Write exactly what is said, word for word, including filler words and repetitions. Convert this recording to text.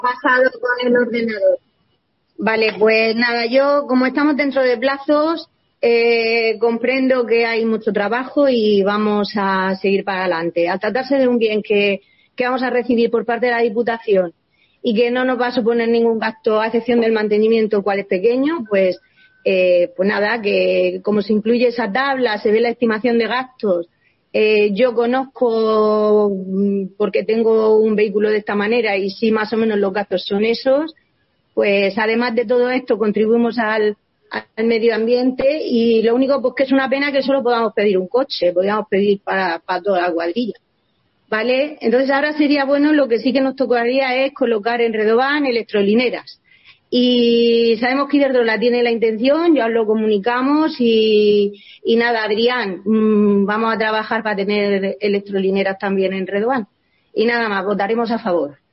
pasado con el ordenador. Vale, pues nada, yo como estamos dentro de plazos, eh, comprendo que hay mucho trabajo y vamos a seguir para adelante. Al tratarse de un bien que, que vamos a recibir por parte de la Diputación y que no nos va a suponer ningún gasto a excepción del mantenimiento, cual es pequeño, pues, eh, pues nada, que como se incluye esa tabla, se ve la estimación de gastos. Eh, yo conozco, porque tengo un vehículo de esta manera y sí más o menos los gastos son esos, pues además de todo esto contribuimos al, al medio ambiente y lo único pues que es una pena que solo podamos pedir un coche, podríamos pedir para, para toda la cuadrilla, ¿vale? Entonces ahora sería bueno, lo que sí que nos tocaría es colocar en Redován electrolineras. Y sabemos que Iberdrola tiene la intención, ya os lo comunicamos y, y nada, Adrián, mmm, vamos a trabajar para tener electrolineras también en Redován. Y nada más, votaremos a favor.